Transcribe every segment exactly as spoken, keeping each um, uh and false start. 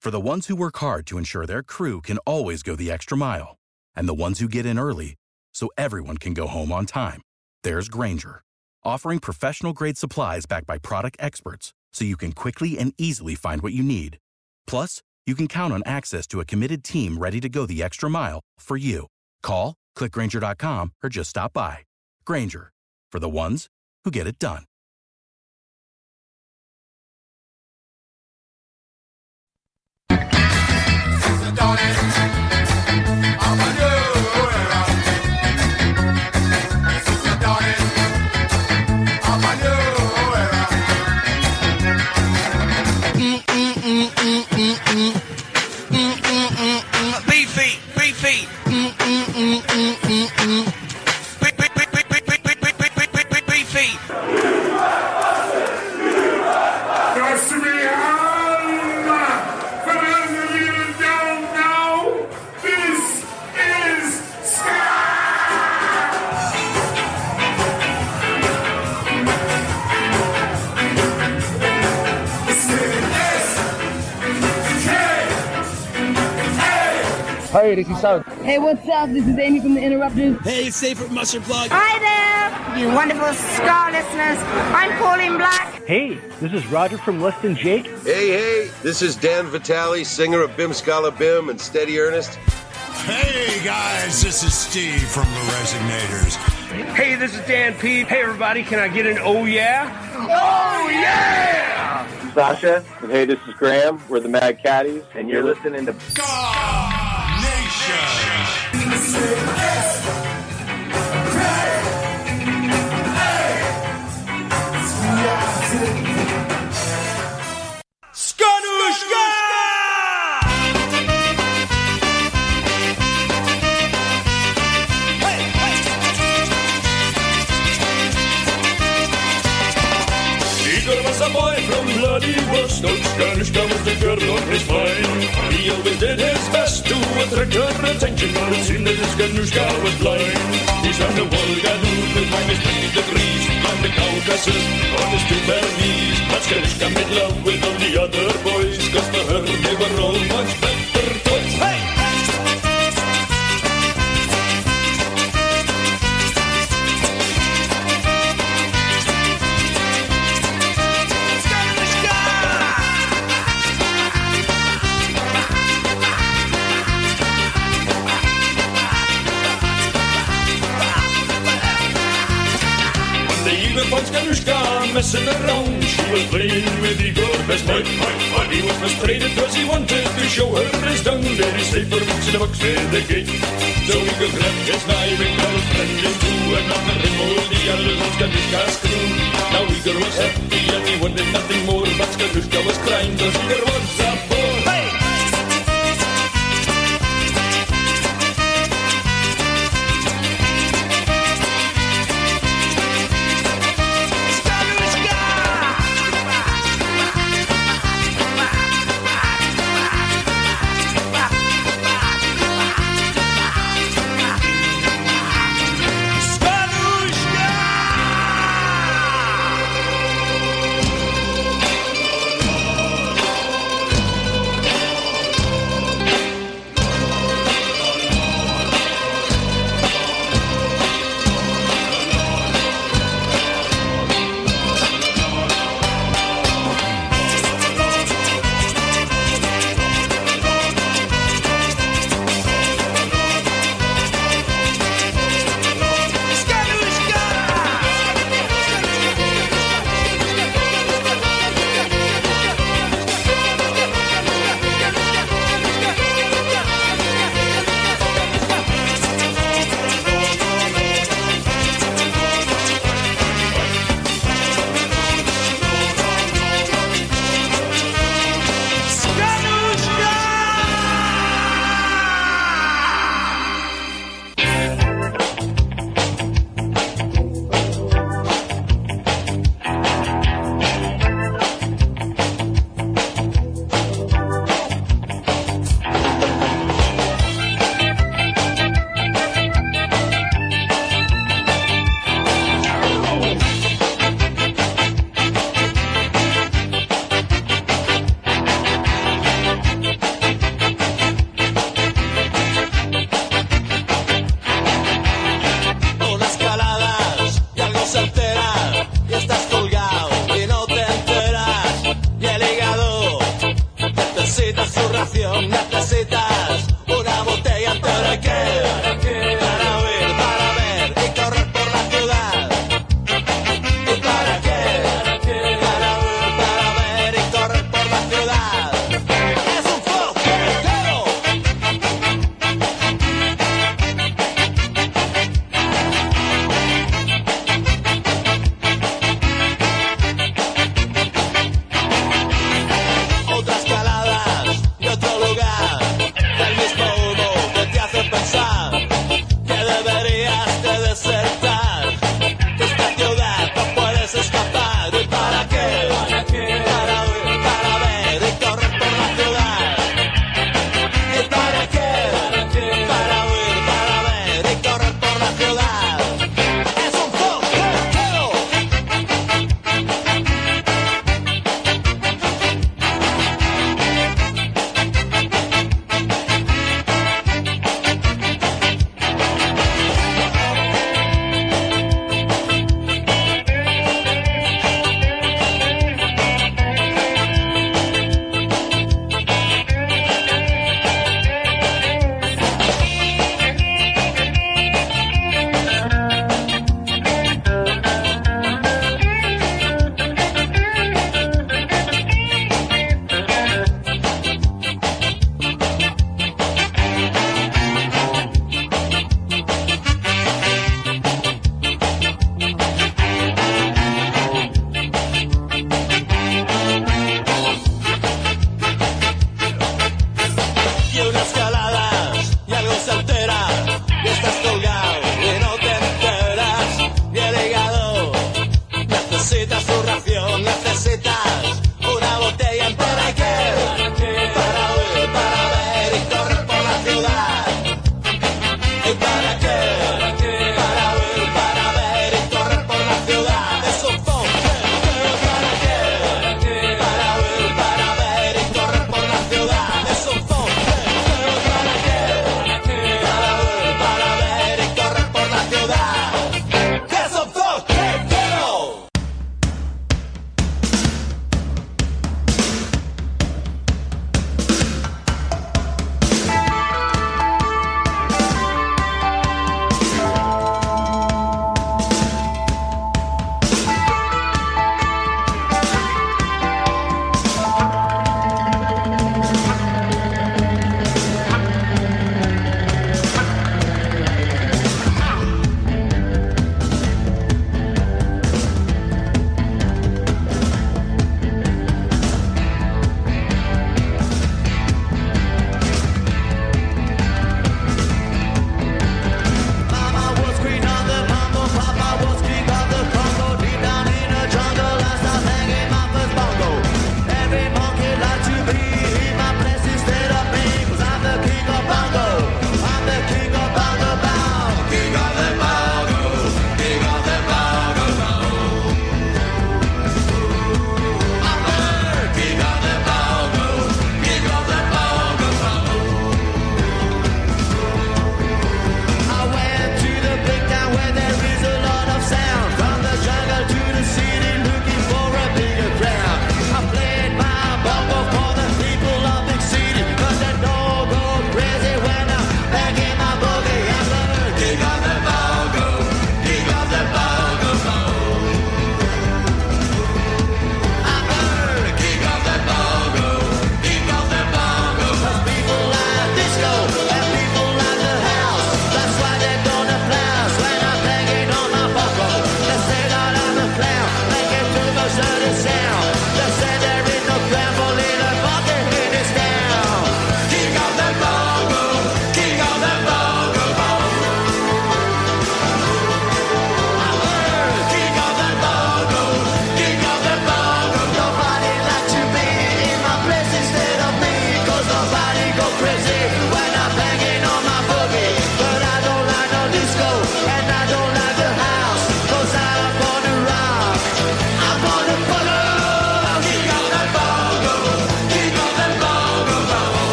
For the ones who work hard to ensure their crew can always go the extra mile, and the ones who get in early so everyone can go home on time, there's Grainger, offering professional-grade supplies backed by product experts so you can quickly and easily find what you need. Plus, you can count on access to a committed team ready to go the extra mile for you. Call, click Grainger dot com, or just stop by. Grainger, for the ones who get it done. Beefy, beefy. Beefy. Hey, this is South. Hey, what's up? This is Amy from The Interrupters. Hey, it's Safe from Mustard Plug. Hi there, you wonderful Scar listeners. I'm Pauline Black. Hey, this is Roger from Less Than Jake. Hey, hey, this is Dan Vitale, singer of Bim Scala Bim and Steady Ernest. Hey, guys, this is Steve from The Resignators. Hey, this is Dan P. Hey, everybody, can I get an oh yeah? Oh yeah! Sasha, and hey, this is Graham. We're the Mad Caddies, and you're listening to God Nation. Skanushka! Igor was a boy from Vladivostok. Skanushka was the girl on his mind. He always did his best to attract her attention, but it seemed that his Skanushka was blind. He swam the Volga with minus twenty degrees, climbed the Caucasus on his two bare knees. But Skanushka made love with all the other boys, cause for her they were all much better toys. Hey! Skanushka messing around, she was playing with Igor best mate. But he was frustrated cause he wanted to show her his tongue. Then he stayed for weeks in a box near the gate. So Igor grabbed his knife and cut his friend in two, and after him all the others on Skanushka's crew. Now Igor was happy and he wanted nothing more, but Skanushka was crying cause Igor was a bore. Hey!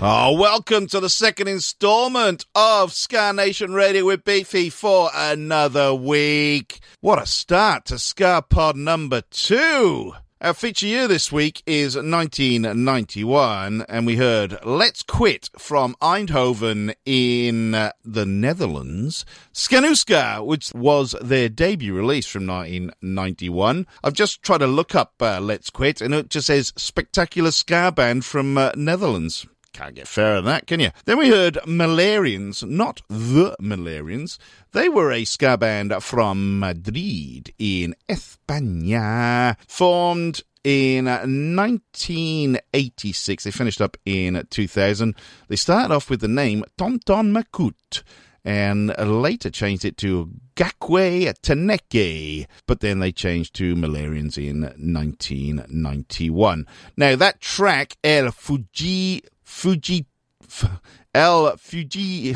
Oh, welcome to the second installment of Ska Nation Radio with Beefy for another week. What a start to Ska Pod number two. Our feature year this week is nineteen ninety-one, and we heard Let's Quit from Eindhoven in uh, the Netherlands. Skanuska, which was their debut release from nineteen ninety-one. I've just tried to look up uh, Let's Quit, and it just says Spectacular Ska Band from uh, Netherlands. Can't get fairer than that, can you? Then we heard Malarians, not the Malarians. They were a ska band from Madrid in España, formed in nineteen eighty-six. They finished up in two thousand. They started off with the name Tonton Makut, and later changed it to Gakwe Teneke, but then they changed to Malarians in nineteen ninety-one. Now, that track, El Fuji... Fuji... El Fuji...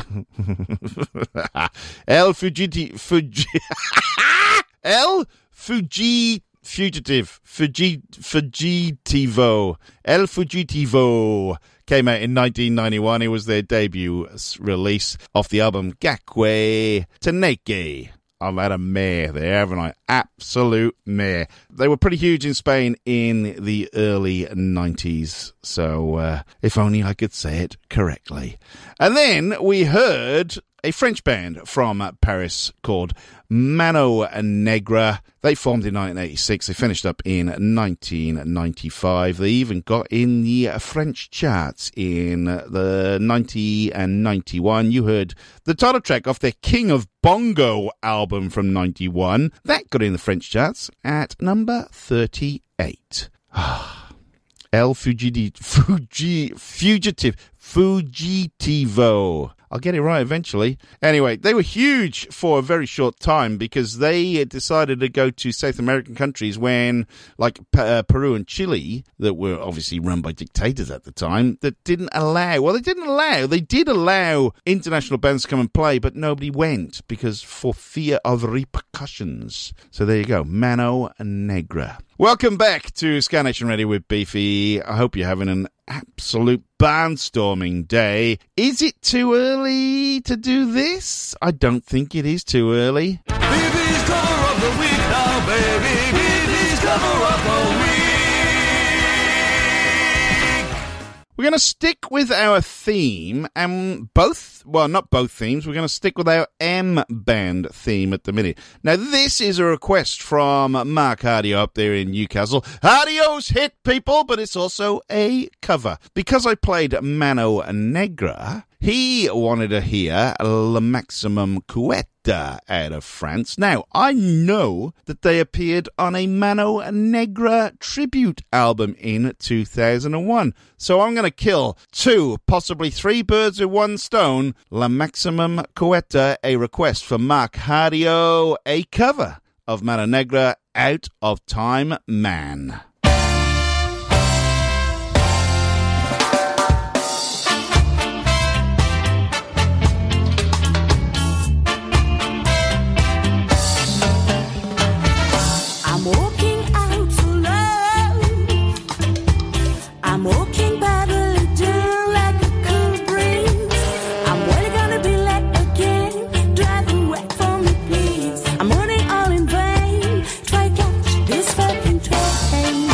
El Fugiti... Fuji... El Fuji... Fugitive. Fuji... Fugitivo. El Fugitivo came out in nineteen ninety-one. It was their debut release off the album Gakwe Teneke. I've had a mare there, haven't I? Absolute mare. They were pretty huge in Spain in the early nineties, so uh, if only I could say it correctly. And then we heard a French band from Paris called Mano Negra. They formed in nineteen eighty-six. They finished up in nineteen ninety-five. They even got in the French charts in the ninety and ninety-one. You heard the title track off their King of Bongo album from ninety-one. That got in the French charts at number thirty-eight. El Fugiti, Fugi, Fugitive, Fugitivo. I'll get it right eventually. Anyway, they were huge for a very short time because they decided to go to South American countries when, like uh, Peru and Chile, that were obviously run by dictators at the time, that didn't allow, well, they didn't allow, they did allow international bands to come and play, but nobody went because for fear of repercussions. So there you go, Mano Negra. Welcome back to Ska Nation Radio with Beefy. I hope you're having an absolute barnstorming day. Is it too early to do this? I don't think it is too early. Beefy's cover of the week now, baby. Beefy's cover of the week. We're going to stick with our theme, and both, well, not both themes, we're going to stick with our M-Band theme at the minute. Now, this is a request from Mark Hardio up there in Newcastle. Hardio's hit, people, but it's also a cover. Because I played Mano Negra, he wanted to hear Le Maximum Couette out of France. Now, I know that they appeared on a Mano Negra tribute album in two thousand one. So I'm going to kill two, possibly three birds with one stone. Le Maximum Couette, a request from Mark Hardio, a cover of Mano Negra, Out of Time Man. I'm running all in vain. Try catch this fucking train.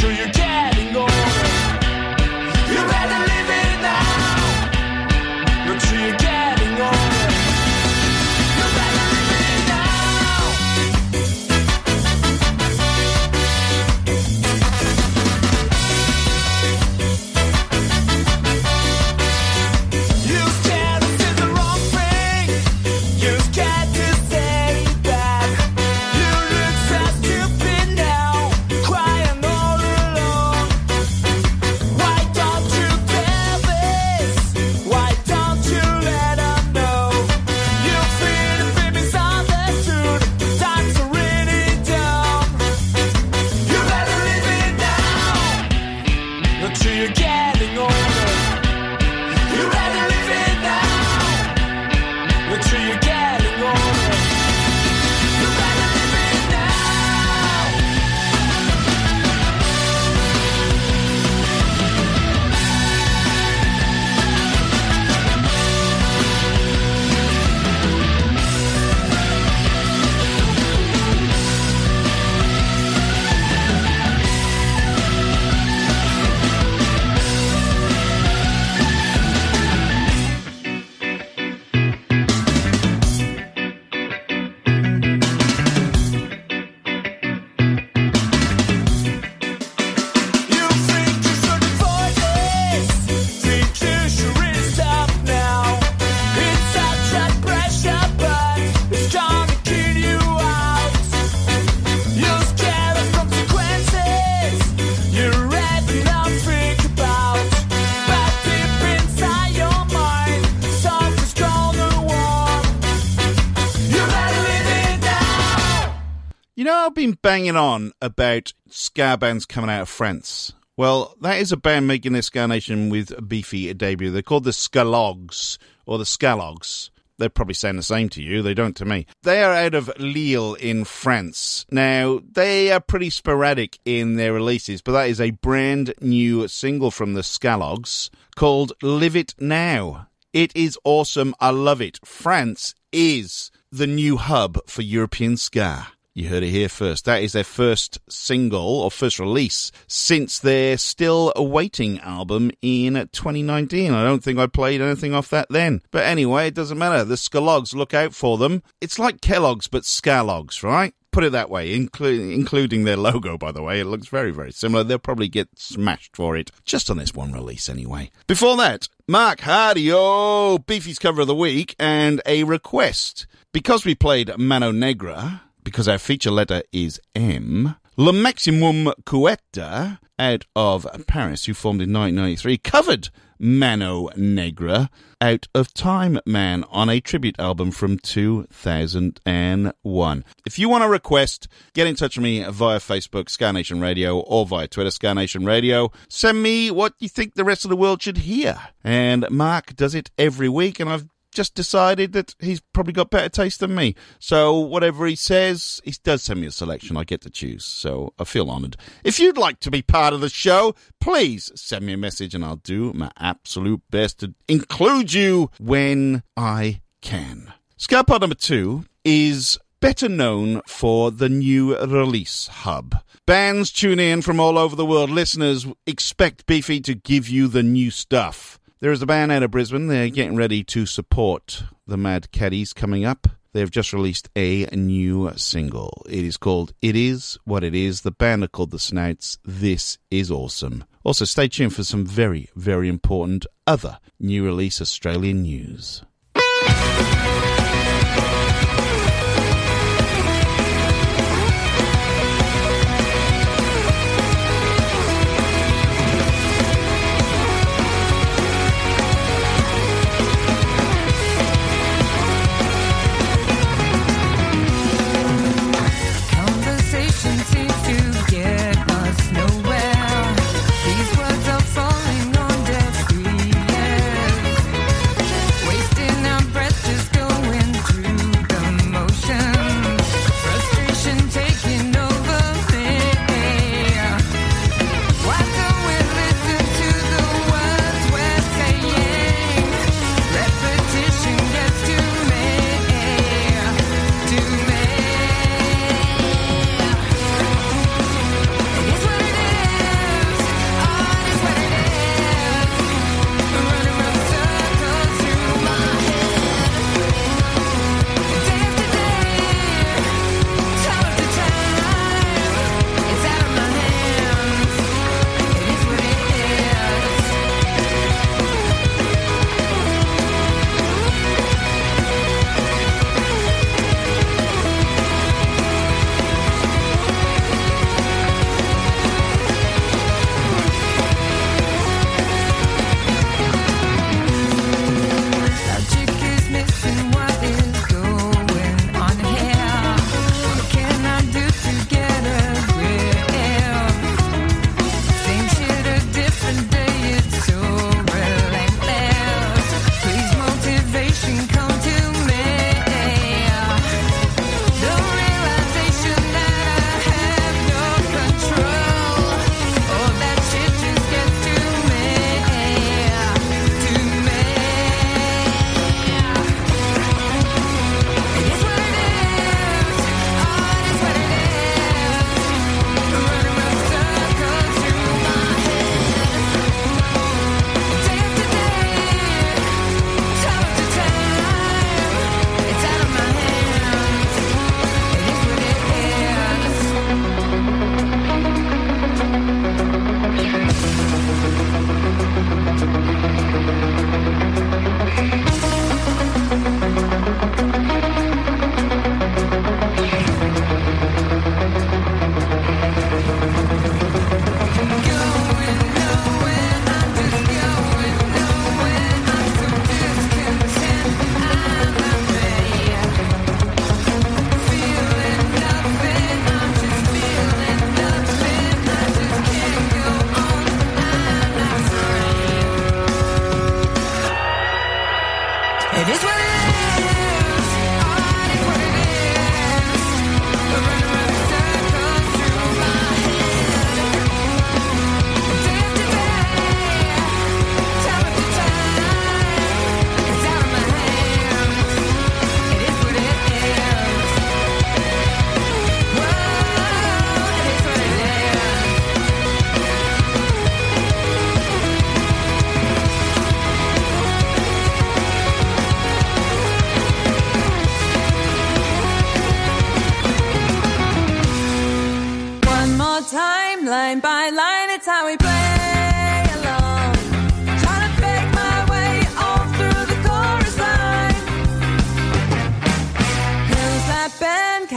sure you're getting older. You better live it now. Look sure you're getting older. You better live it now. You scared to say the wrong thing. You scared to say that. You look so stupid now, crying all alone. Why don't you tell this? Why don't you let them know? You feel the baby's on the truth. The times are really dumb. You better live it now. Look sure you're getting older. You better live it now. Look sure you're getting older. You better live it now. You think you should avoid this? Think you should really stop now? It's such a pressure, but it's gonna kill you out. You're scared of consequences. You're ready now to think about. But deep inside your mind, something's gonna warn. You better live it now. You know, I've been banging on about ska bands coming out of France. Well, that is a band making their Ska Nation with a beefy debut. They're called the Skalogs, or the Skalogs. They're probably saying the same to you. They don't to me. They are out of Lille in France. Now, they are pretty sporadic in their releases, but that is a brand new single from the Skalogs called Live It Now. It is awesome. I love it. France is the new hub for European ska. You heard it here first. That is their first single or first release since their Still Awaiting album in twenty nineteen. I don't think I played anything off that then. But anyway, it doesn't matter. The Skalogs, look out for them. It's like Kellogg's but Skalogs, right? Put it that way, inclu- including their logo, by the way. It looks very, very similar. They'll probably get smashed for it. Just on this one release, anyway. Before that, Mark Hardy, oh, Beefy's cover of the week, and a request. Because we played Mano Negra, because our feature letter is M, Le Maximum Couette, out of Paris, who formed in nineteen ninety-three, covered Mano Negra out of Time Man on a tribute album from two thousand one. If you want to request, get in touch with me via Facebook, Ska Nation Radio, or via Twitter, Ska Nation Radio. Send me what you think the rest of the world should hear. And Mark does it every week, and I've just decided that he's probably got better taste than me. So whatever he says, he does send me a selection. I get to choose, so I feel honoured. If you'd like to be part of the show, please send me a message and I'll do my absolute best to include you when I can. Ska Pod number two is better known for the new release hub. Bands tune in from all over the world. Listeners expect Beefy to give you the new stuff. There is a band out of Brisbane. They're getting ready to support the Mad Caddies coming up. They've just released a new single. It is called It Is What It Is. The band are called The Snouts. This is awesome. Also, stay tuned for some very, very important other new release Australian news. Wasting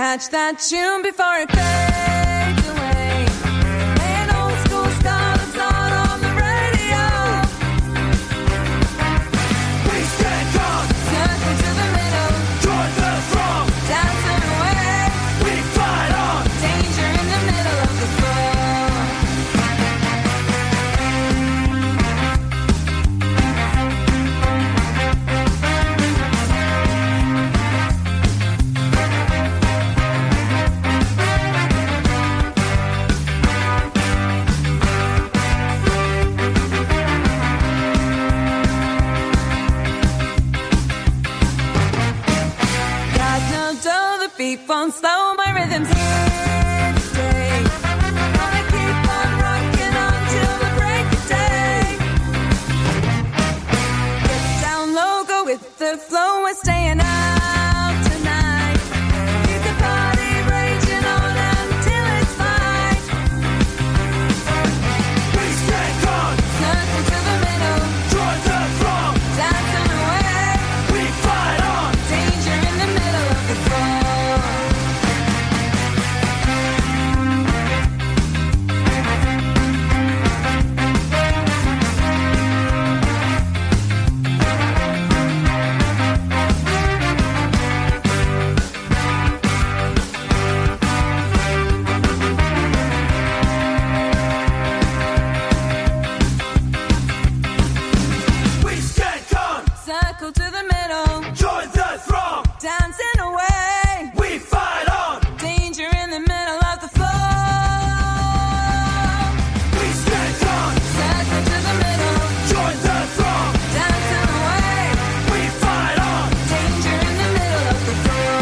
Catch that tune before it fades away. An old school Scarlet's on on the radio. We stand on, circle to the middle, join the throng, dancing away. We fight on, danger in the middle of the floor. Beat won't slow, my rhythm's here to stay. Gonna keep on rocking on till the break of day. Get down low, go with the flow, we're staying out tonight. Keep the party raging on until it's light. we stand on, Circle to the middle, join the throng, dancing away. we fight on, Danger in the middle of the floor. we stand on, Circle to the middle, join the throng, dancing away. we fight on, Danger in the middle of the floor. we stand on, Circle to the middle, join the throng, dancing away. we fight on, Danger in the middle of the floor.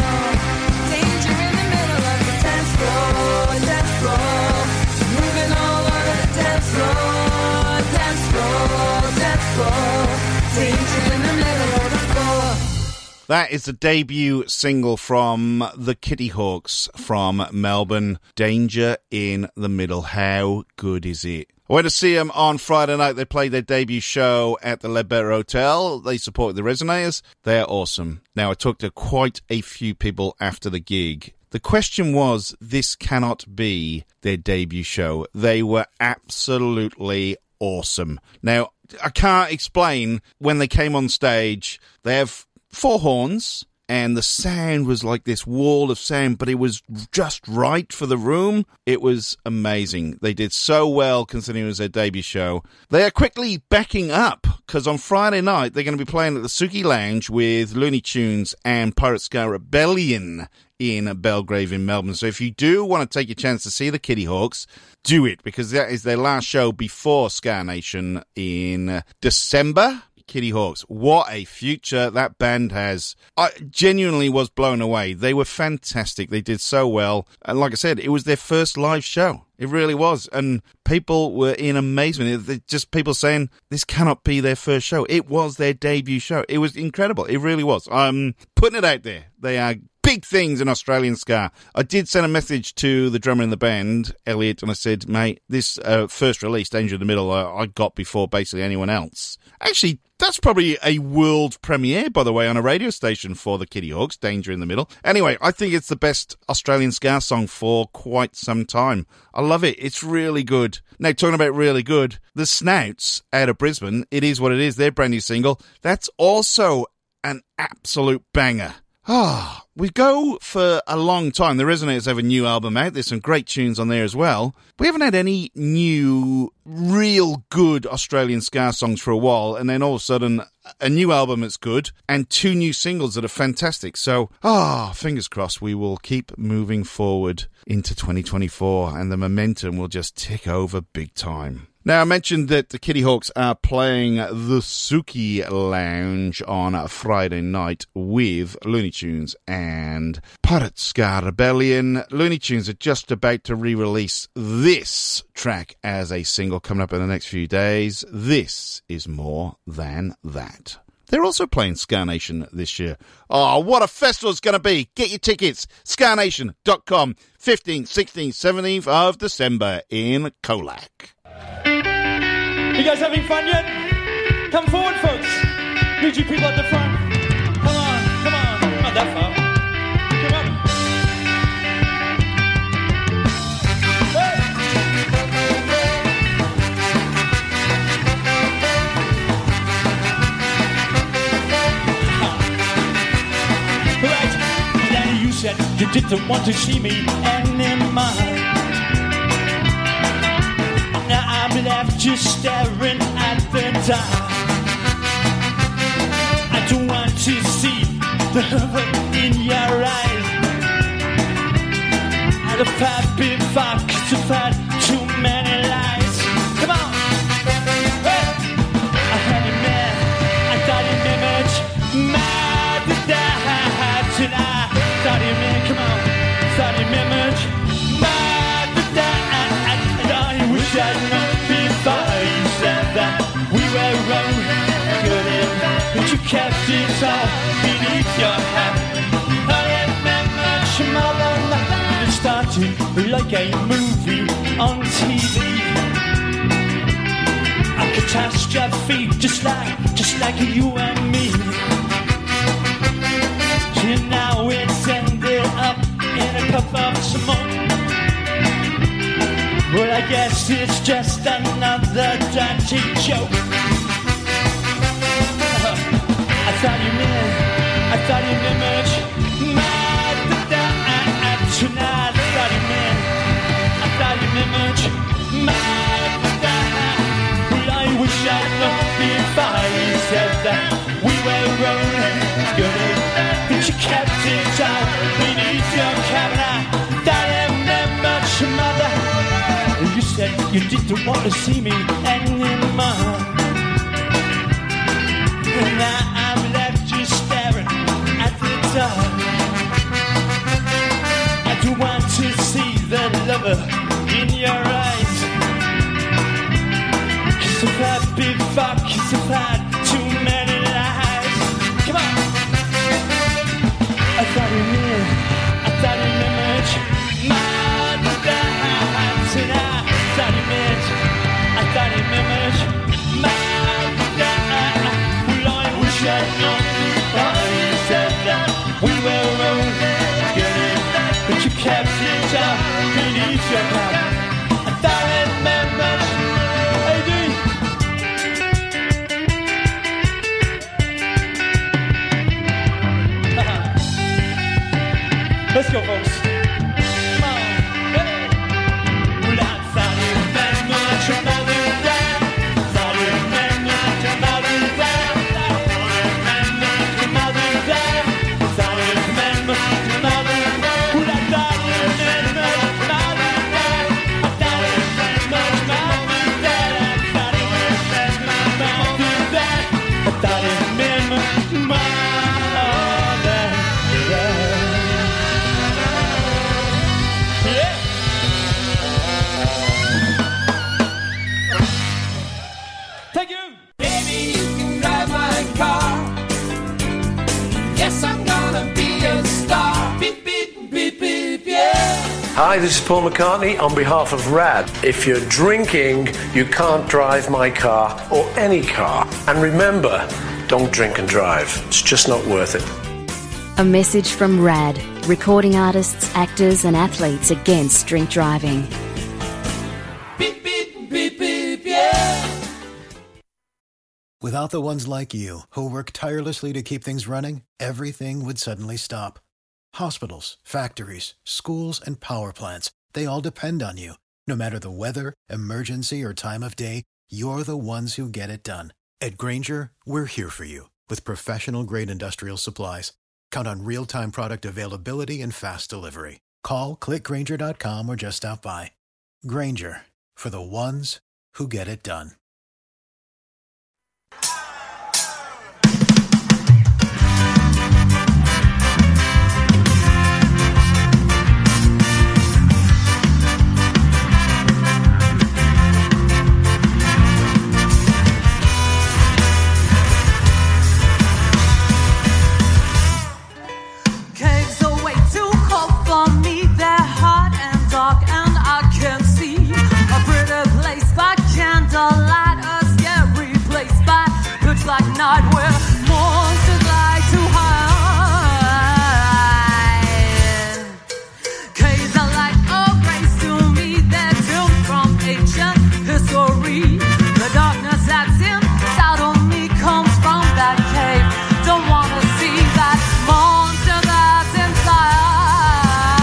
Danger in the middle of the dance floor, dance floor. Moving all over the dance floor, dance floor, dance floor. Danger in the middle of the floor. That is the debut single from the Kitty Hawks from Melbourne, Danger in the Middle. How good is it? I went to see them on Friday night. They played their debut show at the Ledbetter Hotel. They supported the Resonators. They're awesome. Now, I talked to quite a few people after the gig. The question was, this cannot be their debut show. They were absolutely awesome. Now, I can't explain when they came on stage. They have four horns, and the sound was like this wall of sound, but it was just right for the room. It was amazing. They did so well considering it was their debut show. They are quickly backing up, because on Friday night, they're going to be playing at the Suki Lounge with Looney Tunes and Pirate Ska Rebellion in Belgrave in Melbourne. So if you do want to take your chance to see the Kitty Hawks, do it, because that is their last show before Ska Nation in December. Kitty Hawks, what a future that band has. I genuinely was blown away. They were fantastic. They did so well. And like I said, it was their first live show. It really was. And people were in amazement. They just people saying this cannot be their first show. It was their debut show. It was incredible. It really was. I'm putting it out there. They are big things in Australian ska. I did send a message to the drummer in the band, Elliot, and I said, mate, this uh, first release, Danger in the Middle, uh, I got before basically anyone else. Actually, that's probably a world premiere, by the way, on a radio station for the Kitty Hawks, Danger in the Middle. Anyway, I think it's the best Australian ska song for quite some time. I love it. It's really good. Now, talking about really good, the Snouts out of Brisbane, It Is What It Is, their brand new single, that's also an absolute banger. Ah, oh, we go for a long time. The Resonators have a new album out. There's some great tunes on there as well. We haven't had any new, real good Australian ska songs for a while, and then all of a sudden, a new album that's good, and two new singles that are fantastic. So, ah, oh, fingers crossed we will keep moving forward into twenty twenty-four, and the momentum will just tick over big time. Now, I mentioned that the Kitty Hawks are playing the Suki Lounge on a Friday night with Looney Tunes and Pirate Ska Rebellion. Looney Tunes are just about to re-release this track as a single coming up in the next few days. This is More Than That. They're also playing Ska Nation this year. Oh, what a festival it's going to be. Get your tickets, ska nation dot com, fifteenth, sixteenth, seventeenth of December in Colac. You guys having fun yet? Come forward, folks. Need you people at the front. Come on, come on. Not that far. Come on. didn't want to see me anymore. Now I'm left just staring at the dark. I don't want to see the love in your eyes. I'd have had before, 'cause I've had too many lies. Come on! Hey! I had him there, I thought him image, mad to die tonight. Thought him in, come on, thought him image, mad to die. And I wish I'd known before you said that we were wrong. Good in, but you kept it all beneath your hat. I remember your mother. It started like a movie on T V. A catastrophe, just like, just like you and me. And now it's ended up in a cup of smoke. Well, I guess it's just another dirty joke. I thought you meant, I thought you image, mad tonight. I thought you meant, I thought you image, mad well, I wish I'd known before you said that we were wrong. Good, but you kept it out beneath your cabinet. That ain't that much, mother. You said you didn't want to see me anymore. And now I'm left just staring at the dark. I do want to see the lover in your eyes. 'Cause I've had before, 'cause I've had too many lies. Come on! I thought you knew, I thought you image, mad dance, and I thought you meant, I thought you image, mad dance. Well, I wish I'd known before you said that we were wrong. But you kept it up beneath your cap. I thought it meant much. Hey, dude. Let's go, folks. Come on. Hey. Well, I thought it meant much about that. Thought it meant much about that. Thought it meant much about that. Thought it meant much about that. Hi, this is Paul McCartney on behalf of RAD. If you're drinking, you can't drive my car or any car. And remember, don't drink and drive. It's just not worth it. A message from RAD, recording artists, actors and athletes against drink driving. Beep, beep, beep, beep, yeah. Without the ones like you, who work tirelessly to keep things running, everything would suddenly stop. Hospitals, factories, schools, and power plants, they all depend on you. No matter the weather, emergency, or time of day, you're the ones who get it done. At Grainger, we're here for you with professional-grade industrial supplies. Count on real-time product availability and fast delivery. Call, click Grainger dot com, or just stop by. Grainger, for the ones who get it done. Don't wanna see that monster that's inside.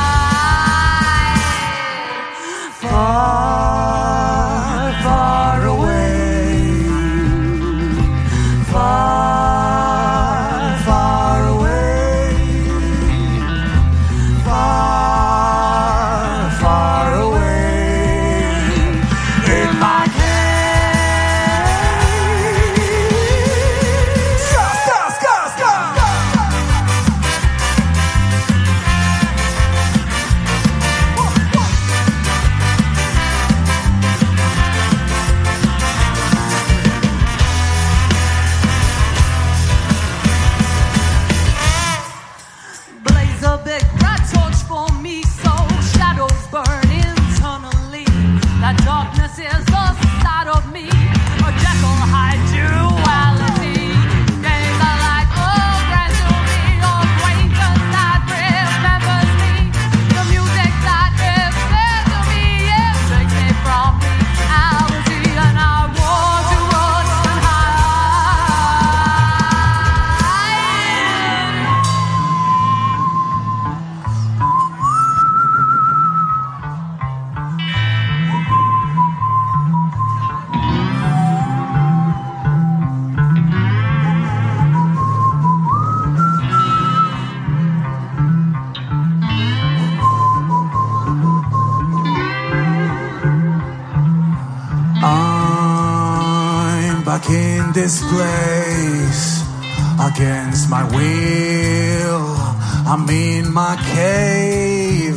I'm back in this place against my will. I'm in my cave.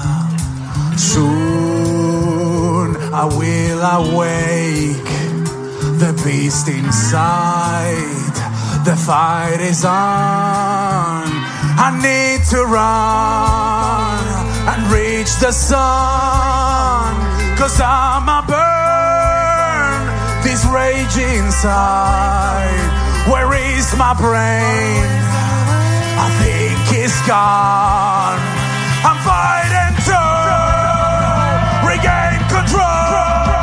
Soon I will awake. The beast inside. The fight is on. I need to run and reach the sun. Cause I'm a burn. This rage inside. Where is my brain? I think it's gone. I'm fighting to regain control.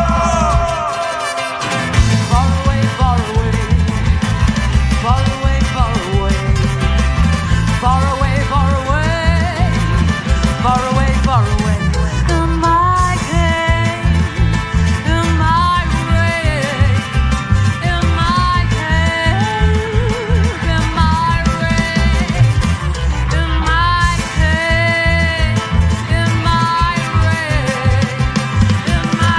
Far away, far away. Far away, far away. Far away, far away. Far away, far away. In my cave, in my rage. In my cave, in my rage. In my cave, in my rage. In my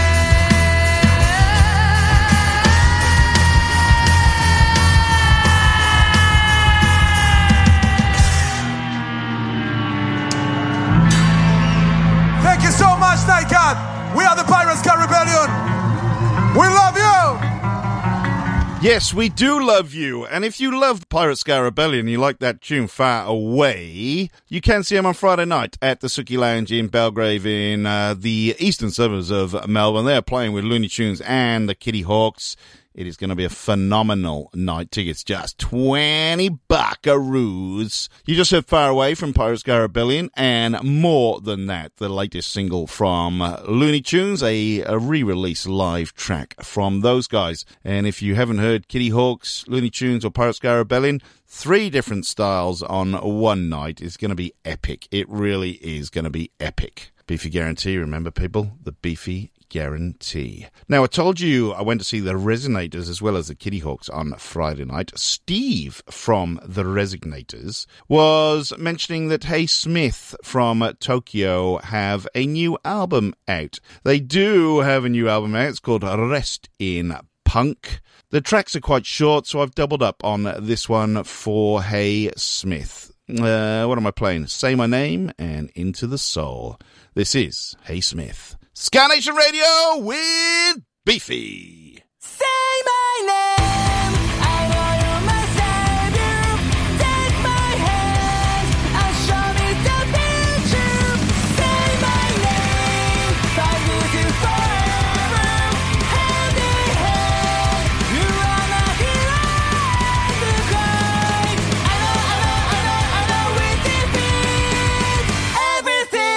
Thank you so much, Nightcat. We are the Pirates Ska Rebellion. We love you. Yes, we do love you. And if you love Pirate Ska Rebellion, you like that tune Far Away, you can see them on Friday night at the Suki Lounge in Belgrave in uh, the eastern suburbs of Melbourne. They're playing with Looney Tunes and the Kitty Hawks. It is going to be a phenomenal night. Tickets just twenty buckaroos. You just heard Far Away from Pirate Ska Rebellion, and more than that, the latest single from uh, Looney Tunes, a, a re-release live track from those guys. And if you haven't heard Kitty Hawks, Looney Tunes, or Pirate Ska Rebellion, three different styles on one night is going to be epic. It really is going to be epic. Beefy Guarantee, remember people? The Beefy Guarantee. Now, I told you I went to see the Resonators as well as the Kitty Hawks on Friday night. Steve from the Resonators was mentioning that Hey Smith from Tokyo have a new album out. They do have a new album out. It's called Rest in Punk. The tracks are quite short, so I've doubled up on this one for Hey Smith. Uh, what am I playing? Say My Name and Into the Soul. This is Hey Smith. Ska Nation Radio with Beefy. Say my name, I know you're my savior. Take my hand and show me the picture. Say my name, fight with you forever. Hand in hand, you are my hero. The cry, I know, I know, I know, I know we defeat everything.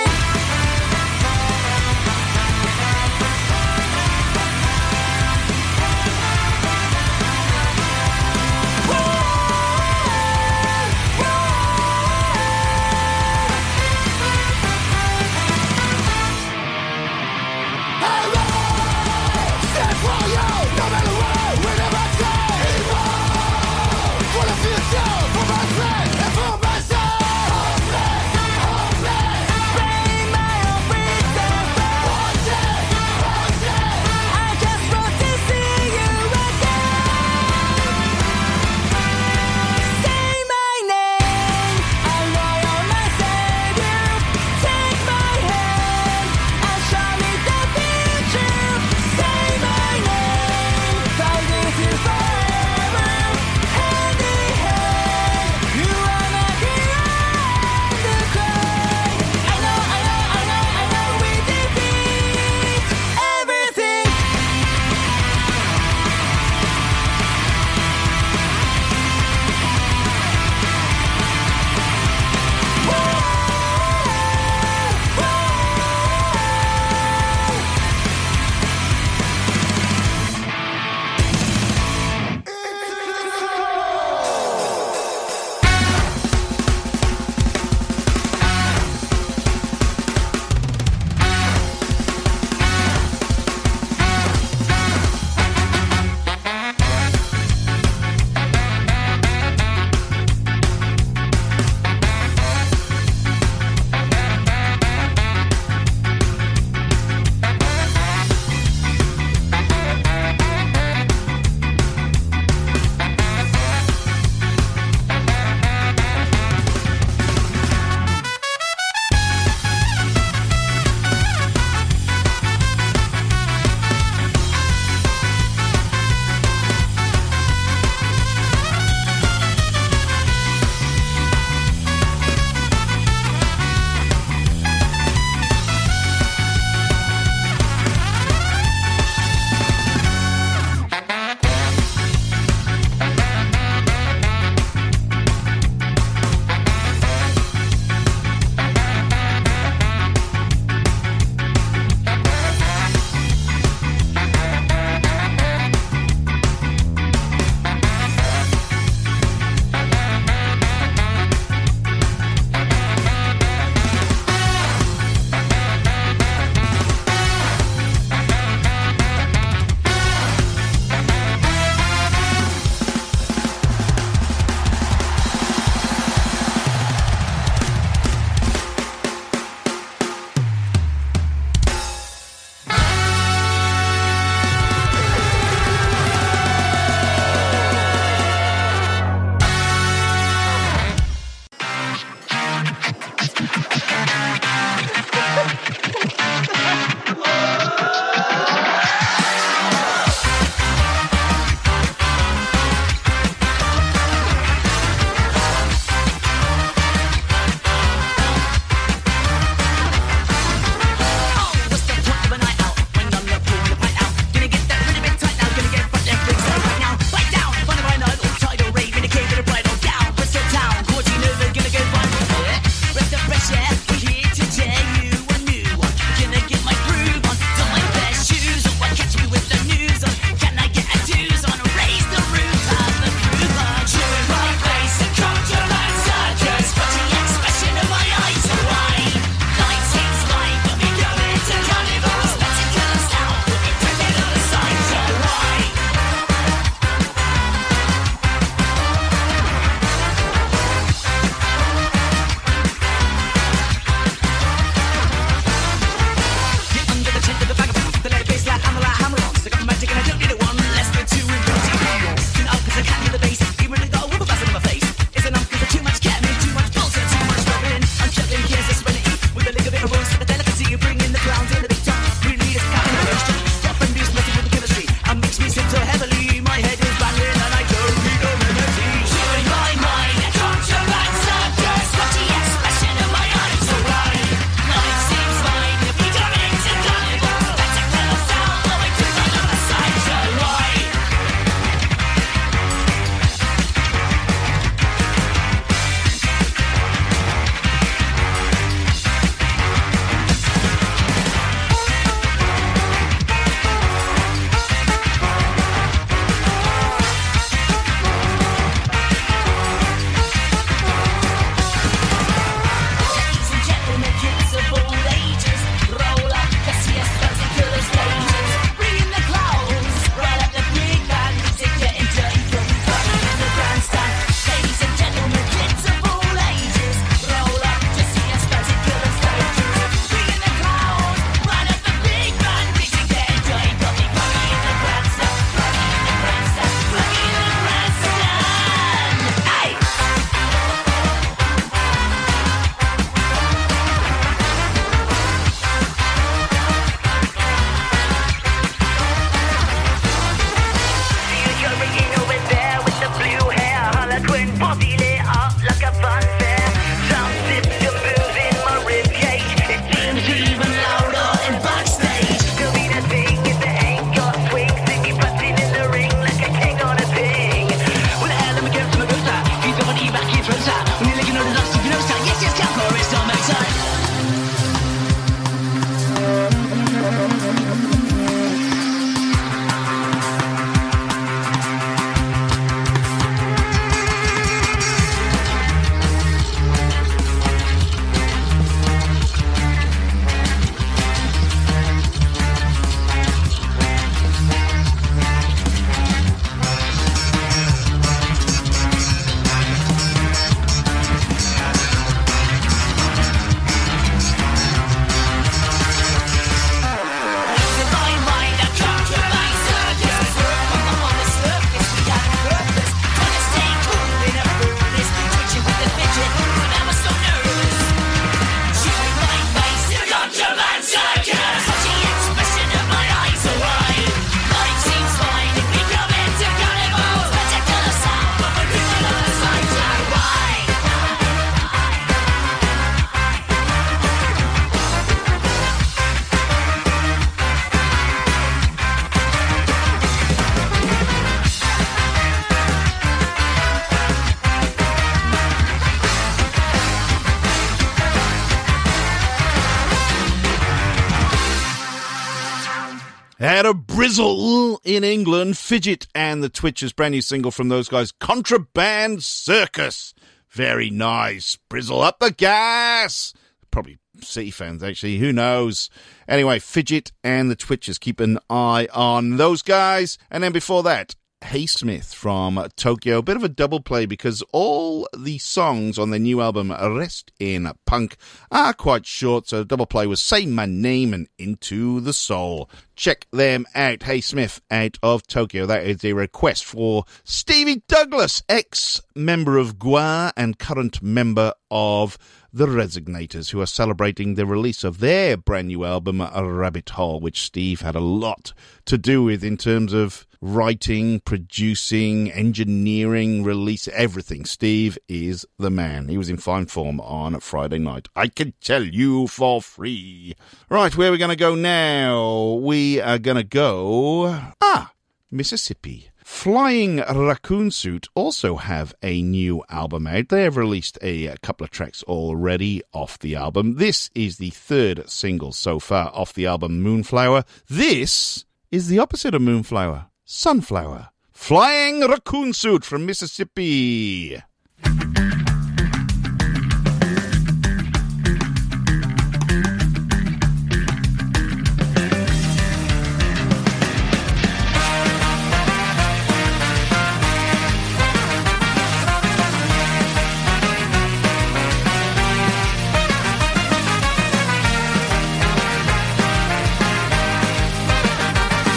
Out of Brizzle in England, Fidget and the Twitchers, brand new single from those guys, Contraband Circus. Very nice. Brizzle up the gas. Probably City fans, actually. Who knows? Anyway, Fidget and the Twitchers. Keep an eye on those guys. And then before that, Hey Smith from Tokyo. A bit of a double play because all the songs on their new album, Rest in Punk, are quite short. So double play was Say My Name and Into the Soul. Check them out. Hey Smith out of Tokyo. That is a request for Stevie Douglas, ex-member of G W A and current member of The Resignators, who are celebrating the release of their brand new album, Rabbit Hole, which Steve had a lot to do with in terms of writing, producing, engineering, release, everything. Steve is the man. He was in fine form on Friday night. I can tell you for free. Right, where are we going to go now? We are going to go... Ah, Mississippi. Flying Raccoon Suit also have a new album out. They have released a, a couple of tracks already off the album. This is the third single so far off the album, Moonflower. This is the opposite of Moonflower, Sunflower. Flying Raccoon Suit from Mississippi.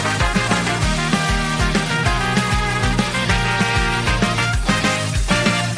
Thank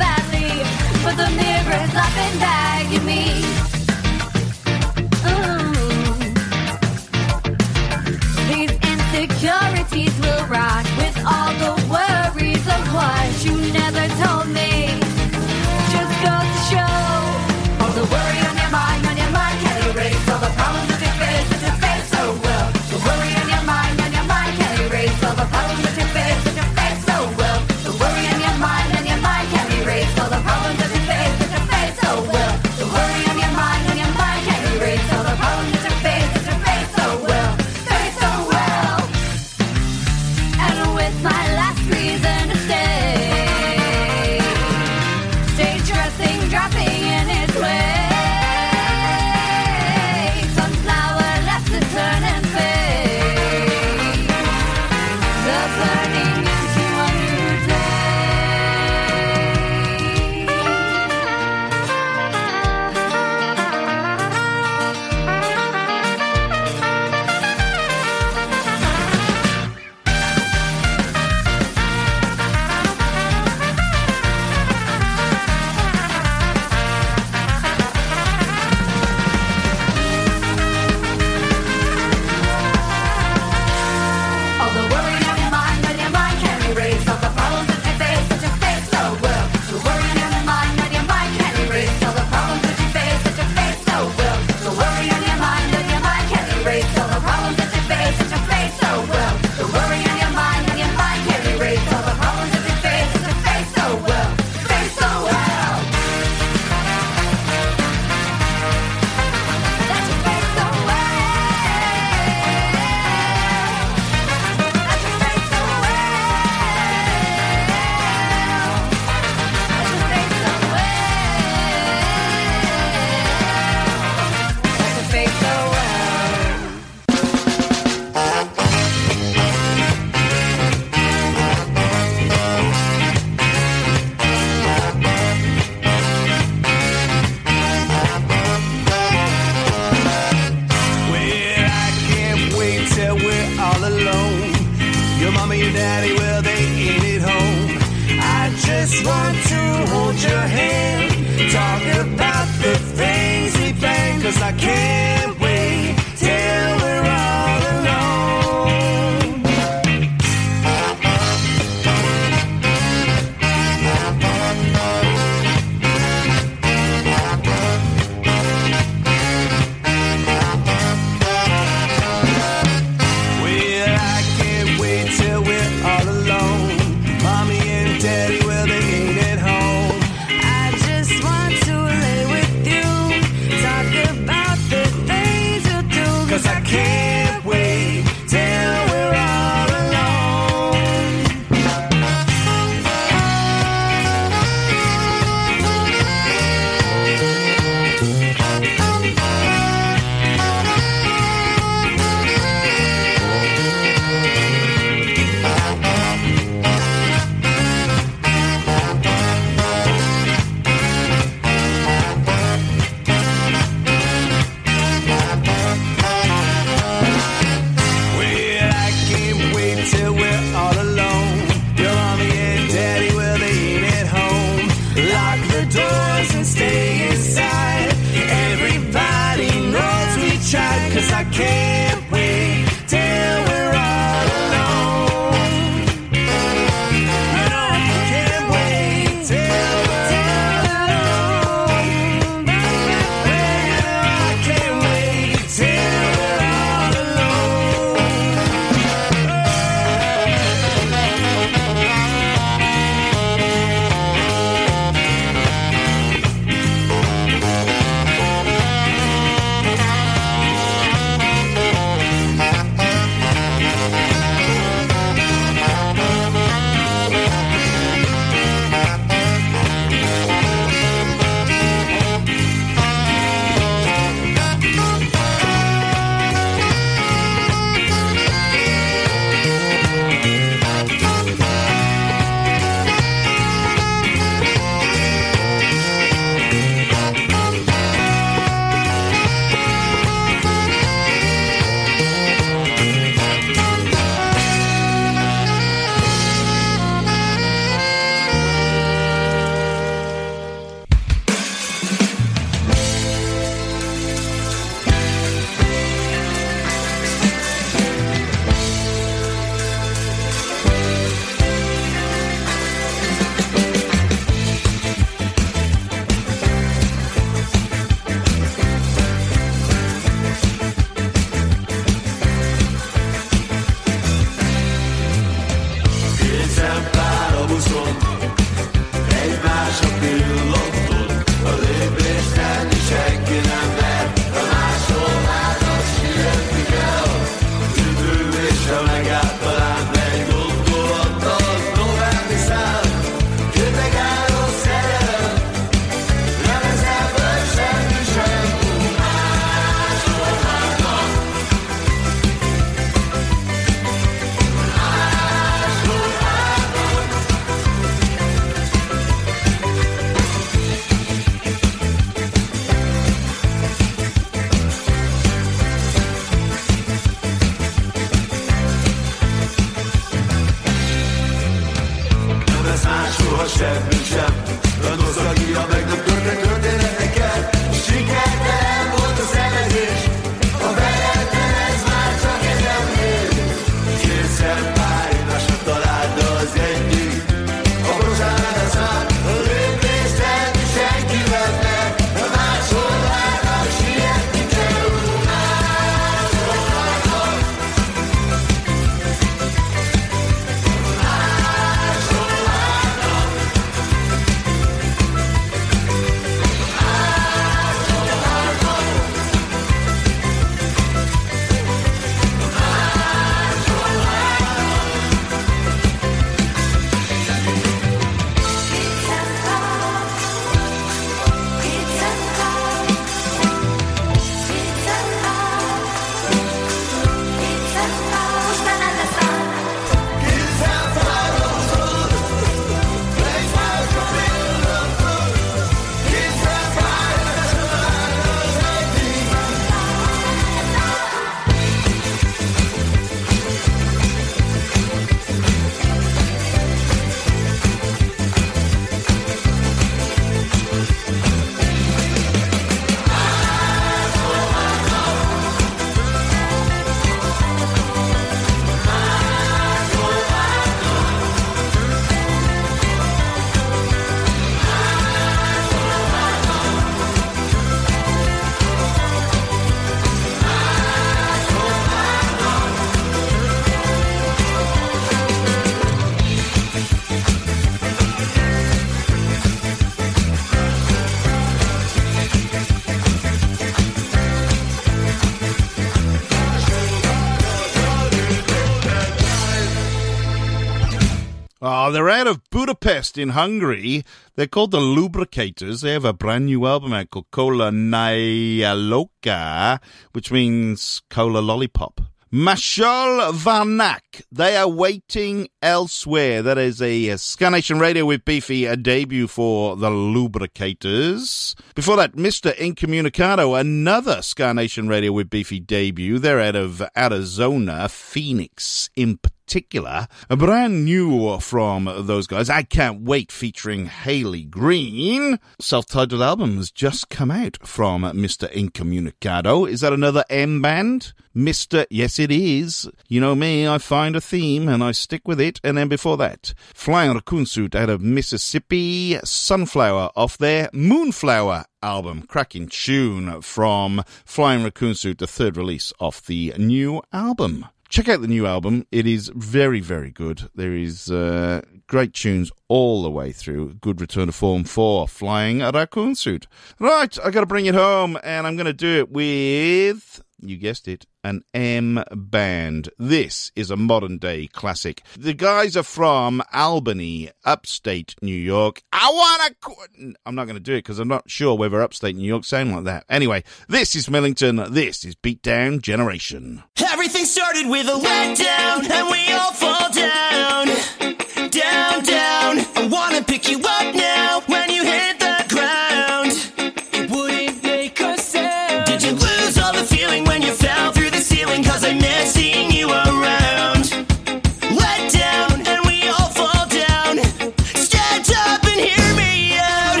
Oh, they're out of Budapest in Hungary. They're called the Lubricators. They have a brand new album out called Cola Nyaloka, which means cola lollipop. Mashal Varnak, they are waiting elsewhere. That is a, a Ska Nation Radio with Beefy, a debut for the Lubricators. Before that, Mister Incommunicado, another Ska Nation Radio with Beefy debut. They're out of Arizona, Phoenix in particular. A brand new from those guys. I Can't Wait, featuring Haley Green. Self-titled album has just come out from Mister Incommunicado. Is that another M band? Mister Yes, it is. You know me, I find a theme and I stick with it. And then before that, Flying Raccoon Suit out of Mississippi, Sunflower off their Moonflower album. Cracking tune from Flying Raccoon Suit, the third release off the new album. Check out the new album. It is very, very good. There is uh, great tunes all the way through. Good return to form for Flying a Raccoon Suit. Right, I got to bring it home, and I'm going to do it with, you guessed it, an M band. This is a modern day classic. The guys are from Albany, upstate New York. I wanna. Qu- I'm not going to do it because I'm not sure whether upstate New York sound like that. Anyway, this is Millington. This is Beatdown Generation. Everything started with a letdown, and we all fall down, down, down. I wanna pick you up now when you hit the ground. It wouldn't make a sound. Did you lose all the feeling when you fell through the ceiling? Cause I miss seeing you around. Let down, and we all fall down. Stand up and hear me out.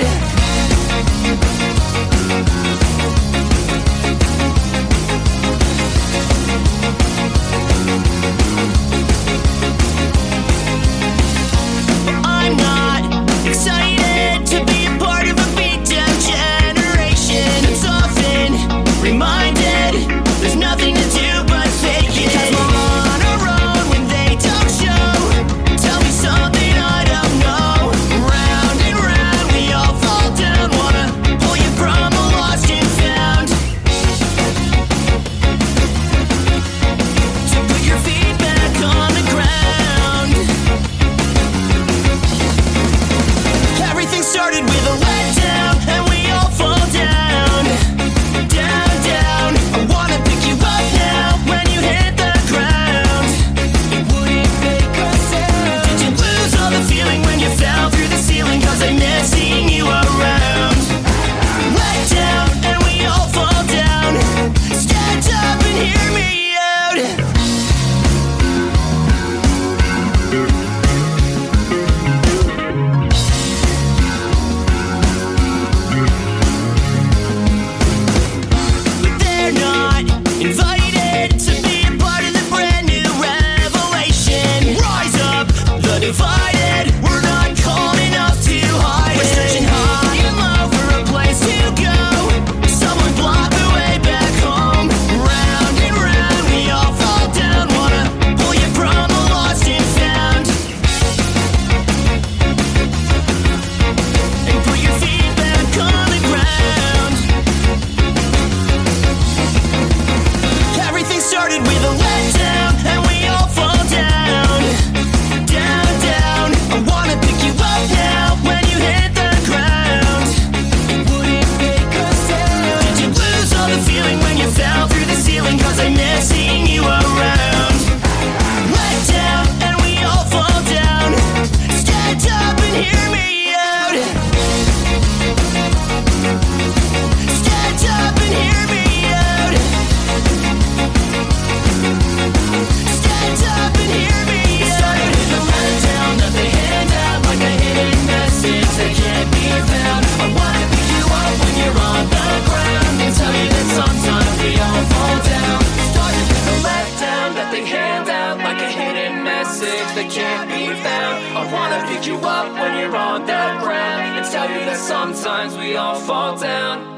I'm not excited to be a part of a beatdown generation. It's often reminded there's nothing to do but fake it. Because we're on our own when they don't show. Tell me something I don't know. Round and round we all fall down. Wanna pull you from a lost and found. To put your feet back on the ground. Everything started with a letdown, and we all fall down, down, down. I wanna pick you up now when you hit the ground. It wouldn't make a sound. Did you lose all the feeling when you fell through the ceiling? Cause I miss seeing you around. Let down, and we all fall down. Stand up and hear me out. They're not invited to be a part of the brand new revelation. Rise up, the divided. We're not calm enough to hide it. We're searching high and low for a place to go. Someone block the way back home. Round and round we all fall down. Wanna pull you from a lost and found. And put your feet back on the ground. Everything started with a letdown, and we all fall down, down, down. I wanna pick you up now when you hit the ground. It wouldn't make a sound. Did you lose all the feeling when you fell through the ceiling? Cause I miss seeing you around. Let down, and we all fall down. Stand up and hear me out. Stand up and hear me out. Stand up and hear me out. Started with a letdown that they hand out like a hidden message that can't be found. I wanna pick you up when you're on the ground and tell you that sometimes we all fall down. Started with a letdown that they hand out like a hidden message that can't be found. I wanna pick you up when you're on the ground and tell you that sometimes we all fall down.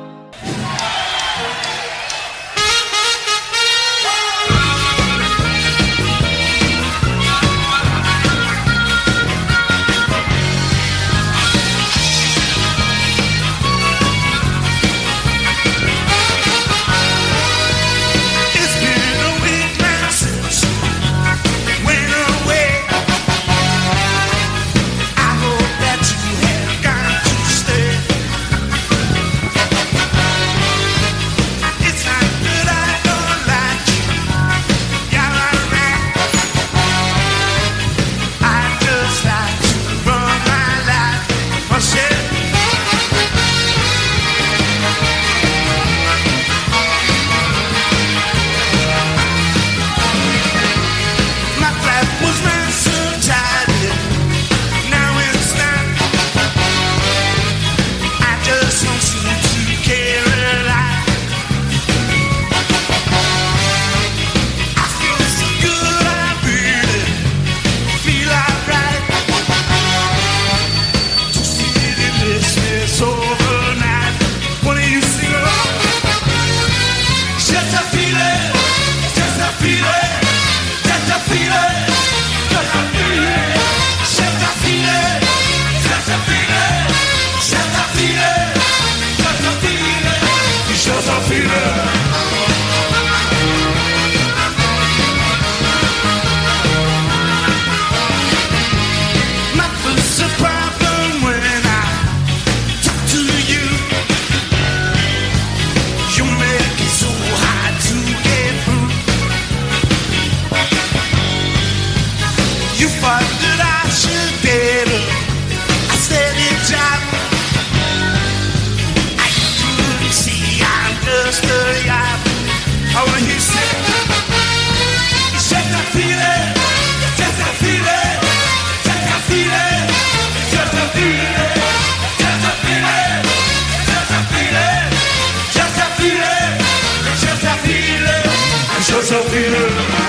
It's been a week now since you went away. just a feeling. Nothing's a problem when I talk to you. You make it so hard to get through. You thought that I should get a steady job. I couldn't see I'm just a yacht. Oh, when you said it's just a feeling, just a feeling, just a feeling, just a feeling, just a feeling, just a feeling, just a feeling, just a feeling, just a feeling.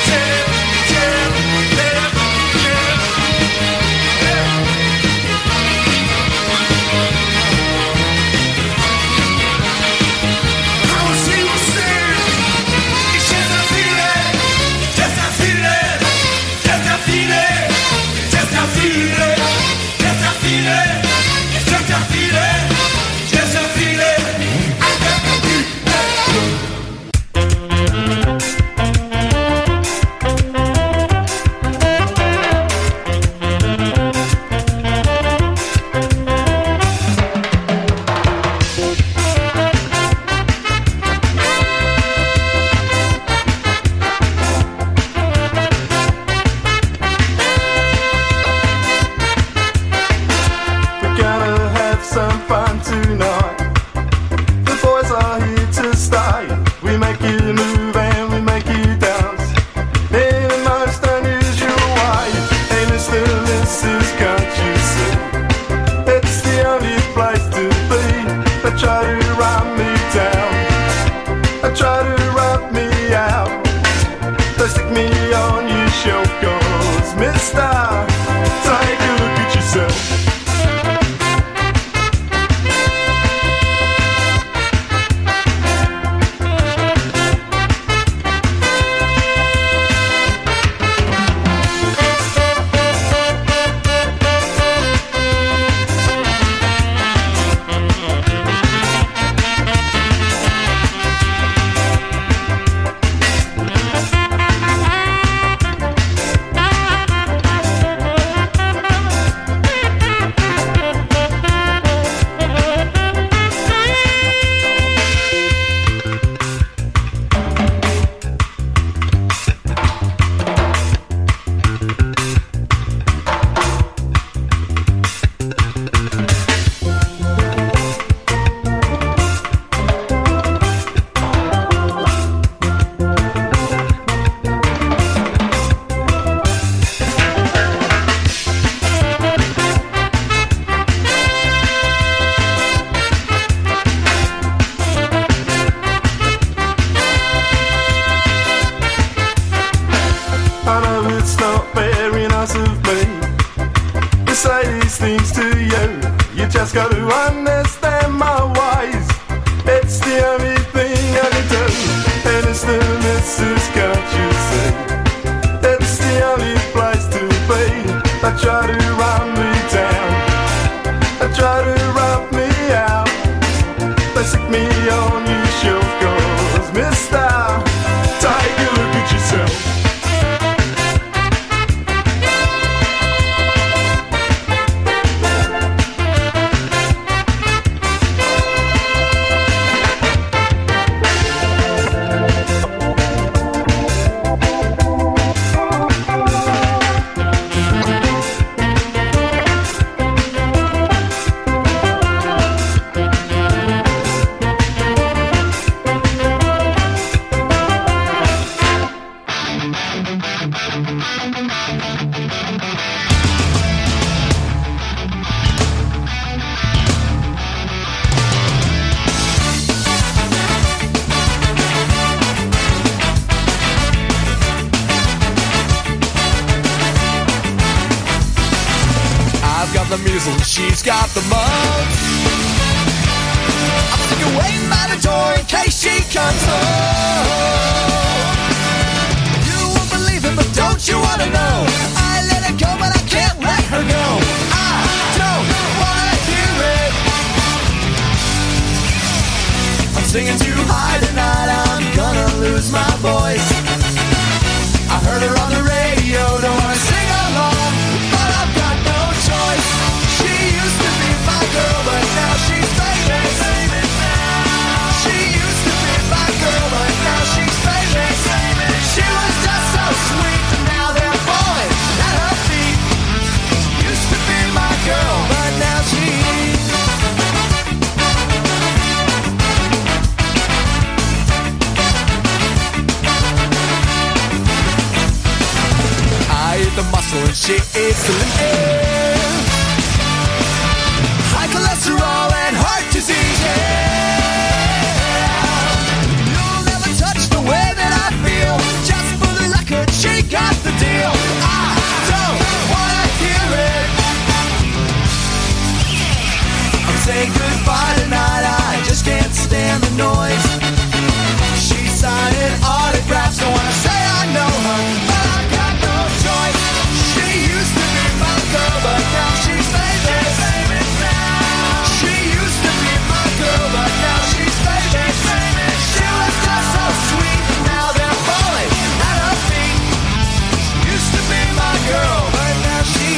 The measles, she's got the mumps. I'm sick of waiting by the door in case she comes home. You won't believe it, but don't you wanna know? I let her go, but I can't let her go. I don't wanna hear it. I'm Singing too high tonight, I'm gonna lose my voice. I heard her on the radio, don't wanna sing along, but I've got no choice. She used to be my girl, but now she's famous. She used to be my girl, but now she's famous. She was just so sweet, and now they're falling at her feet. Used to be my girl, but now she. I eat the muscle and she eats the liver. High cholesterol and heart disease, yeah. You'll never touch the way that I feel. Just for the record, she got the deal. I don't wanna hear it. I'm saying goodbye tonight, I just can't stand the noise. She's signing autographs, don't wanna say I know her, but I got no choice. She used to be my girl, but now she's famous. She used to be my girl, but now she's famous. She was just so sweet, now they're falling at her feet. Used to be my girl, but now she.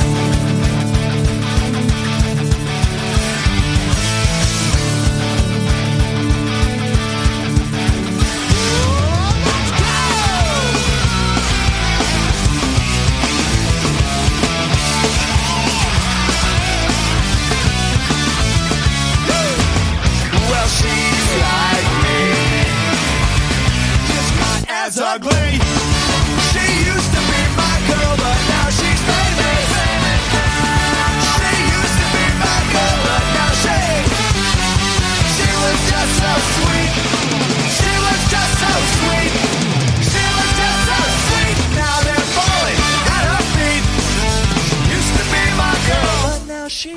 Well, she's like me, just not as ugly. She used to be my girl, but now she's famous. She used to be my girl, but now she. She was just so sweet. She was just so sweet. She was just so sweet. Now they're falling at her feet. Used to be my girl, but now she.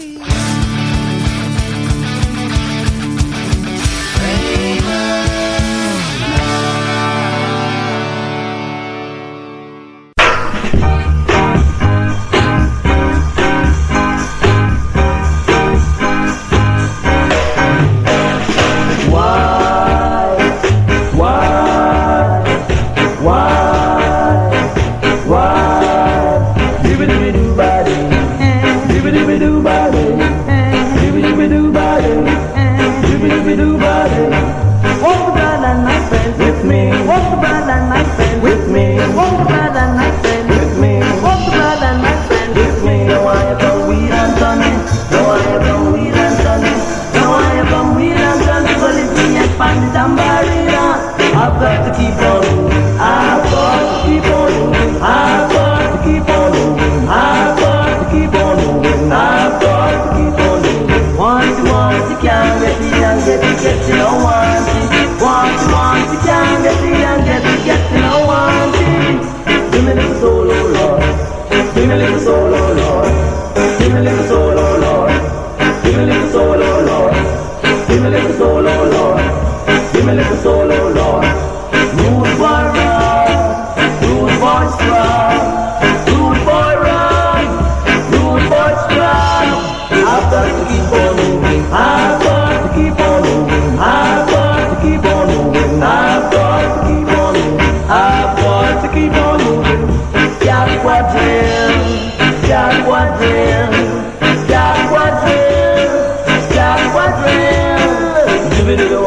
I've got to keep on moving. I've got to keep on moving. I've got to keep on moving. I've got to keep on moving. I've got to keep on moving. Want you, want you, can't get it, and get it, get it, don't want it. Want you, want you, can't get it, and get it, get it, don't want it. Give me little soul, oh Lord. Give me little soul, oh Lord. Give me little soul, oh Lord. Give me little soul, oh Lord. Give me little soul, oh Lord. Give me little soul, oh Lord. Rude boy run, rude boy strong. Rude boy run, rude boy strong. I've got to keep on moving. I've got to keep on moving. I've got to keep on moving. I've got to keep on moving. I've got to keep on moving. Jack quadrille, Jack quadrille, Jack quadrille, Jack quadrille. Give it to the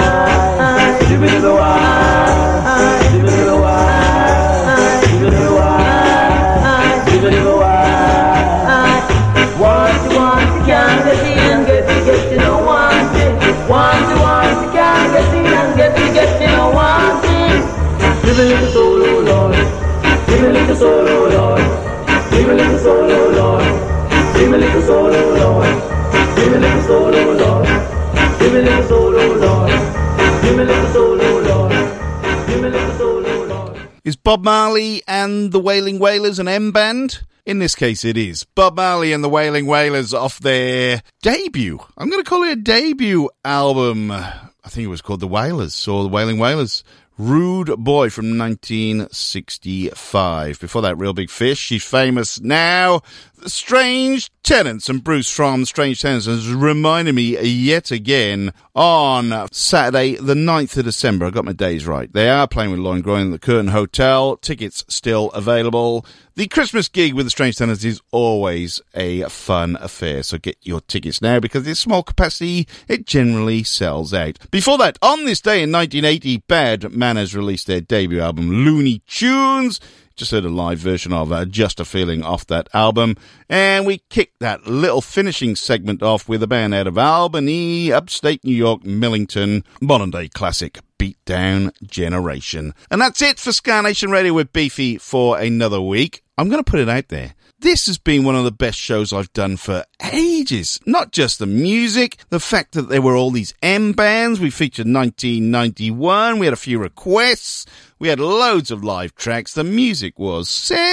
wine, give it to the wine, give it to the wine, give it to the wine, give it to the wine. Want you, want you, can't get it, and get it, get it, don't want it. Want you, want you, can't get it, and get it, get it, don't want it. Give me little soul, oh Lord. Give me little soul, oh Lord. Give me little soul, oh Lord. Give me little soul, oh Lord. Give me little soul, oh Lord. Give me little soul, oh Lord. Give me little soul, oh Lord. Give me little soul, oh Lord. Is Bob Marley and the Wailing Wailers an M band? In this case, it is. Bob Marley and the Wailing Wailers off their debut. I'm going to call it a debut album. I think it was called The Wailers, or The Wailing Wailers. Rude Boy from nineteen sixty-five. Before that, Real Big Fish. She's famous now. The Strange Tenants, and Bruce from Strange Tenants has reminded me yet again on Saturday the ninth of December. I got my days right. They are playing with Lauren Groin at the Curtin Hotel. Tickets still available. The Christmas gig with the Strange Tenants is always a fun affair, so get your tickets now because it's small capacity. It generally sells out. Before that, on this day in nineteen eighty, Bad Manners released their debut album, Looney Tunes. Just heard a live version of uh, Just a Feeling off that album. And we kicked that little finishing segment off with a band out of Albany, upstate New York, Millington, modern day classic, Beatdown Generation. And that's it for Ska Nation Radio with Beefy for another week. I'm going to put it out there. This has been one of the best shows I've done for ages. Not just the music, the fact that there were all these M bands. We featured nineteen ninety-one. We had a few requests. We had loads of live tracks. The music was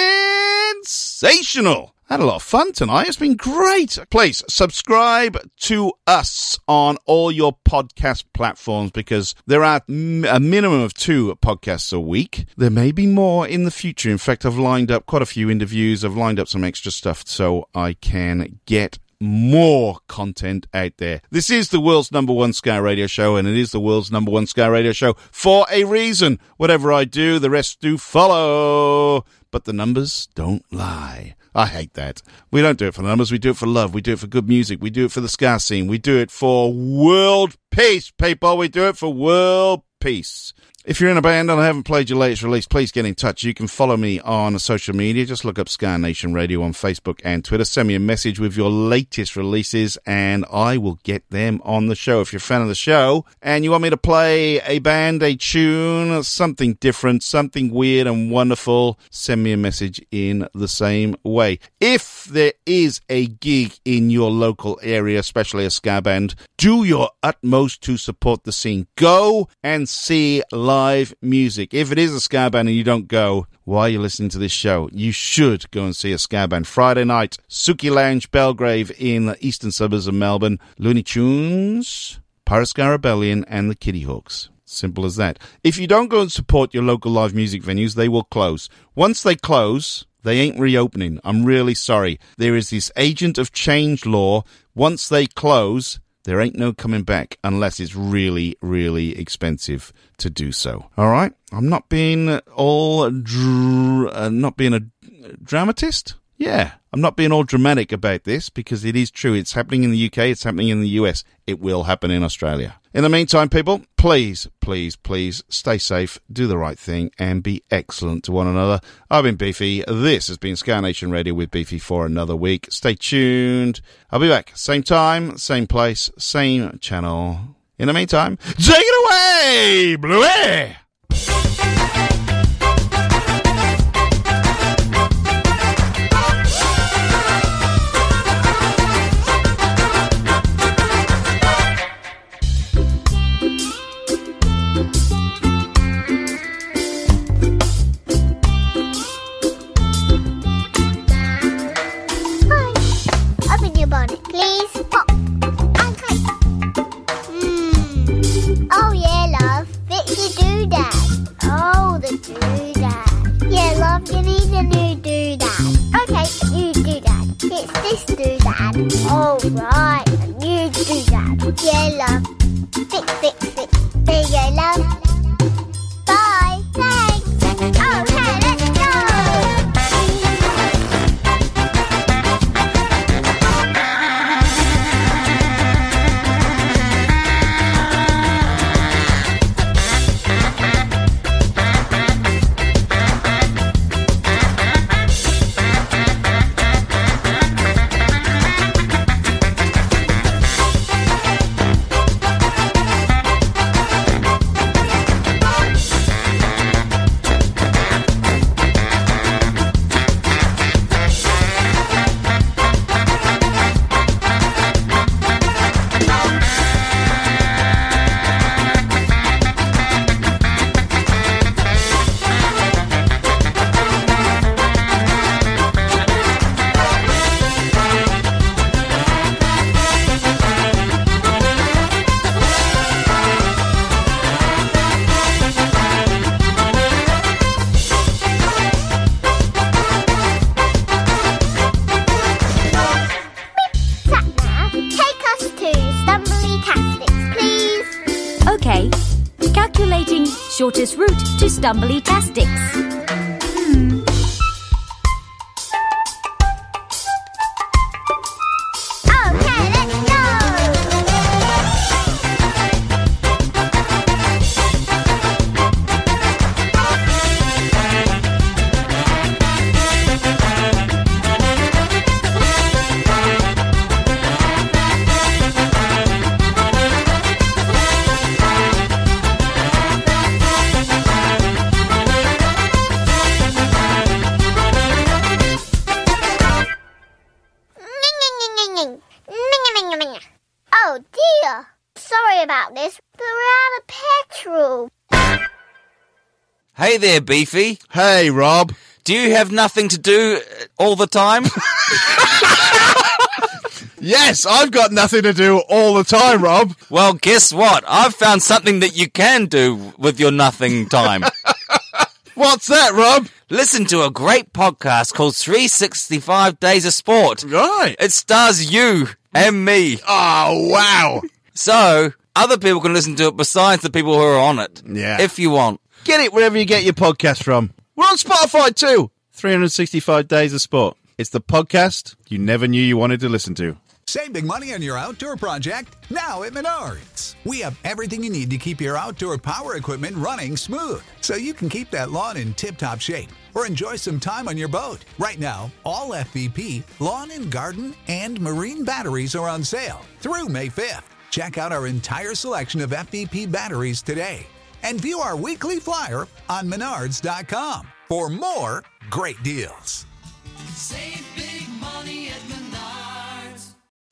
sensational. I had a lot of fun tonight. It's been great. Please subscribe to us on all your podcast platforms because there are a minimum of two podcasts a week. There may be more in the future. In fact, I've lined up quite a few interviews. I've lined up some extra stuff so I can get more content out there. This is the world's number one Ska radio show, and it is the world's number one Ska radio show for a reason. Whatever I do, the rest do follow. But the numbers don't lie. I hate that. We don't do it for the numbers. We do it for love. We do it for good music. We do it for the ska scene. We do it for world peace, people. We do it for world peace. If you're in a band and I haven't played your latest release, please get in touch. You can follow me on social media. Just look up Ska Nation Radio on Facebook and Twitter. Send me a message with your latest releases and I will get them on the show. If you're a fan of the show and you want me to play a band, a tune, something different, something weird and wonderful, send me a message in the same way. If there is a gig in your local area, especially a ska band, do your utmost to support the scene. Go and see live Live music. If it is a ska band and you don't go, why are you listening to this show? You should go and see a ska band. Friday night, Suki Lounge, Belgrave in the eastern suburbs of Melbourne. Looney Tunes, Pirate Ska Rebellion, and the Kitty Hawks. Simple as that. If you don't go and support your local live music venues, they will close. Once they close, they ain't reopening. I'm really sorry. There is this agent of change law. Once they close, there ain't no coming back unless it's really, really expensive to do so. All right? I'm not being all, dr- uh, not being a dramatist. Yeah, I'm not being all dramatic about this because it is true. It's happening in the U K. It's happening in the U S. It will happen in Australia. In the meantime, people, please, please, please stay safe, do the right thing, and be excellent to one another. I've been Beefy. This has been Ska Nation Radio with Beefy for another week. Stay tuned. I'll be back. Same time, same place, same channel. In the meantime, take it away, Bluey! Please pop and kite. Mm. Oh yeah, love. Fix your doodad. Oh, the doodad. Yeah, love, you need a new doodad. Okay, a new doodad. It's this doodad. Oh right, a new doodad. Yeah, love. Fix, fix, fix. There you go, love. Bye. Thanks. Okay, let's go. Calculating shortest route to Stumbly-tastics. Oh dear. Sorry about this, but we're out of petrol. Hey there, Beefy. Hey, Rob. Do you have nothing to do all the time? Yes, I've got nothing to do all the time, Rob. Well, guess what? I've found something that you can do with your nothing time. What's that, Rob? Listen to a great podcast called three sixty-five Days of Sport. Right. It stars you and me. Oh, wow. So, other people can listen to it besides the people who are on it. Yeah. If you want. Get it wherever you get your podcast from. We're on Spotify too. three sixty-five Days of Sport. It's the podcast you never knew you wanted to listen to. Save big money on your outdoor project now at Menards. We have everything you need to keep your outdoor power equipment running smooth so you can keep that lawn in tip-top shape or enjoy some time on your boat. Right now, all F V P, lawn and garden, and marine batteries are on sale through May fifth. Check out our entire selection of F V P batteries today and view our weekly flyer on menards dot com for more great deals. Say